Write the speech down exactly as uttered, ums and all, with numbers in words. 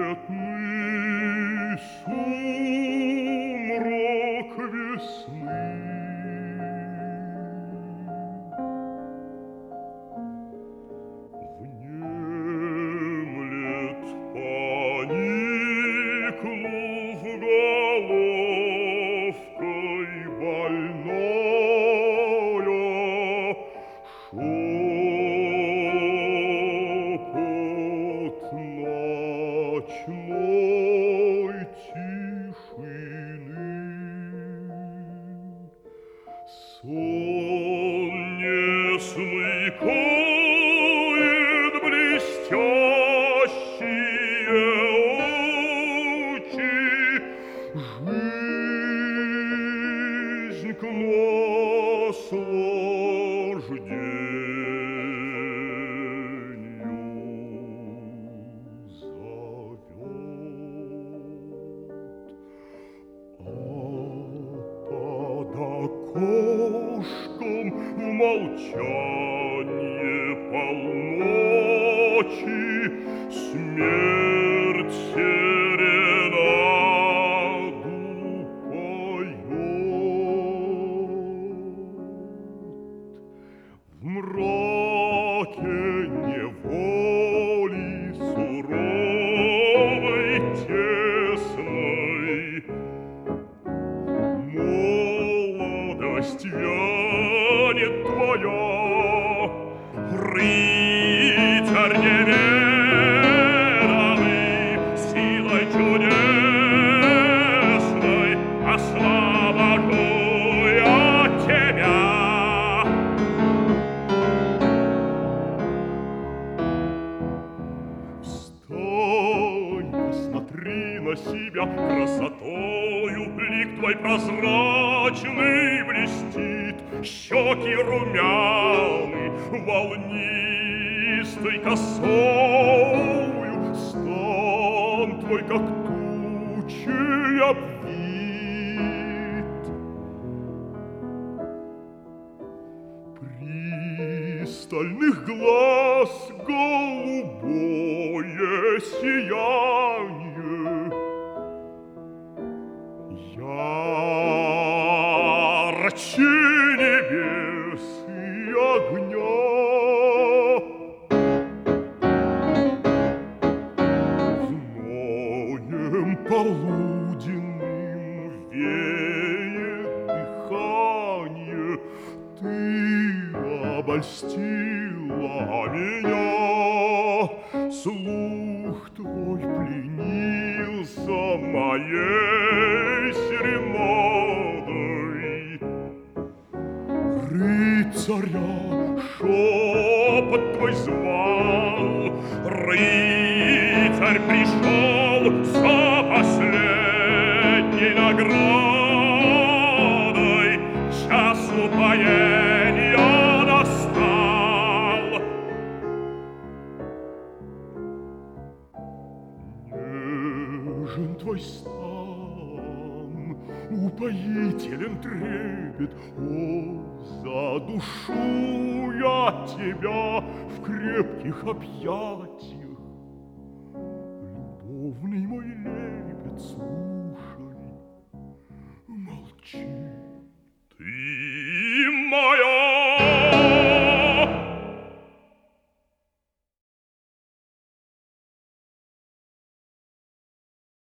Беспросветный сумрак весны. Внемлет, поникнув головкой больная, шепот ночной тишины. Сон не смыкает блестящие очи, жизнь к наслаждению зовет. А под окошком в молчанье полночи смерть серенаду поет. В мраке неволи суровой, тесной молодость вянет твоя, рыцарь неведомый, силой чудесной освобожу я тебя. Встань, посмотри на себя, красотою блик твой прозрачный блестит, щеки румяны, волнистой косою, стан твой, как тучи, обвит. Пристальных глаз голубое сияние, ярче небес и огня. Зноем полуденным веет дыхание, ты обольстила меня, слух твой пленился моей серенадой. Рыцаря шепот твой звал, рыцарь пришел за последней наградой, час упоения настал. Нежен твой стан, упоителен трепет, о, задушу я тебя в крепких объятиях.